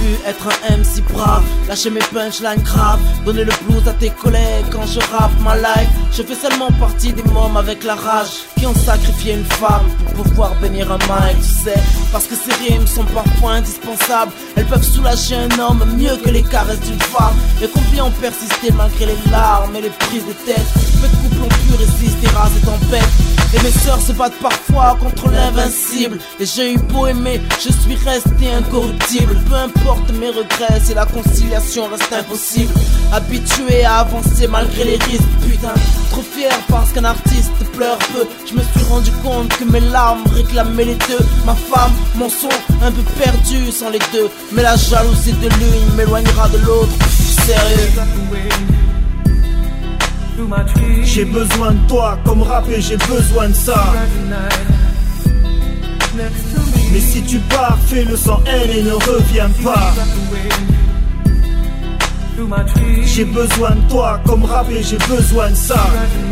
être un MC brave, lâcher mes punchlines graves, donner le blues à tes collègues quand je rappe ma life. Je fais seulement partie des mômes avec la rage qui ont sacrifié une femme pour pouvoir bénir un mic, tu sais. Parce que ces rimes sont parfois indispensables, elles peuvent soulager un homme mieux que les caresses d'une femme. Les conflits ont persisté malgré les larmes et les prises de tête. Peu de couples ont pu résister à ces tempêtes. Et mes sœurs se battent parfois contre l'invincible. Et j'ai eu beau aimer, je suis resté incorruptible. Peu importe mes regrets, si la conciliation reste impossible. Habitué à avancer malgré les risques, putain. Trop fier parce qu'un artiste pleure peu. Je me suis rendu compte que mes larmes réclamaient les deux. Ma femme, mon son, un peu perdu sans les deux. Mais la jalousie de l'une m'éloignera de l'autre. Sérieux. J'ai besoin de toi, comme rapper j'ai besoin de ça. Mais si tu pars, fais-le sans haine et ne reviens pas. J'ai besoin de toi, comme rapper j'ai besoin de ça.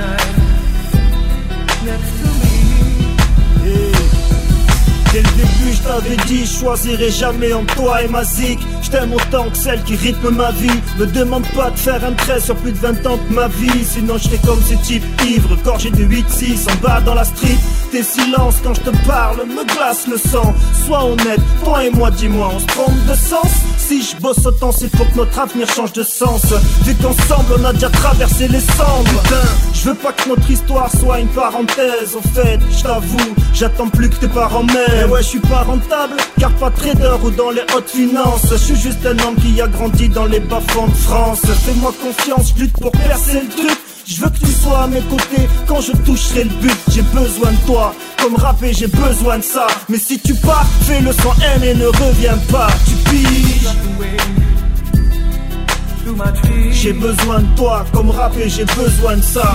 Dès le début je t'avais dit, je choisirai jamais entre toi et ma zik. Je t'aime autant que celle qui rythme ma vie. Me demande pas de faire un trait sur plus de 20 ans de ma vie. Sinon je serais comme ces types ivres, gorgés de 8-6 en bas dans la street. Tes silences quand je te parle me glacent le sang. Sois honnête, toi et moi, dis-moi, on se trompe de sens? Si je bosse autant c'est pour que notre avenir change de sens. Vu qu'ensemble on a déjà traversé les cendres. Putain, je veux pas que notre histoire soit une parenthèse. Au fait, je t'avoue, j'attends plus que tes parents m'aiment. Et ouais, je suis pas rentable, car pas trader ou dans les hautes finances. Je suis juste un homme qui a grandi dans les bas-fonds de France. Fais-moi confiance, je lutte pour percer le truc. Je veux que tu sois à mes côtés quand je toucherai le but. J'ai besoin de toi, comme rapper j'ai besoin de ça. Mais si tu pars, fais-le sans haine et ne reviens pas. Tu piges. J'ai besoin de toi, comme rapper j'ai besoin de ça.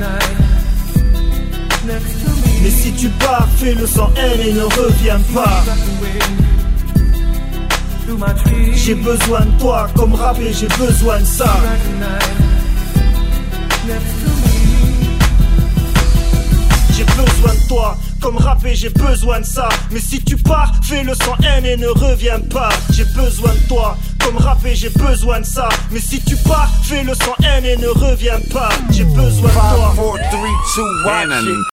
Mais si tu pars, fais-le sans haine et ne reviens pas. J'ai besoin de toi, comme rapper j'ai besoin de ça. J'ai besoin de toi, comme rapper j'ai besoin de ça. Mais si tu pars, fais-le sans haine et ne reviens pas. J'ai besoin de toi, comme rapper j'ai besoin de ça. Mais si tu pars, fais-le sans haine et ne reviens pas. J'ai besoin de toi. 5, 4, 3, 2, 1.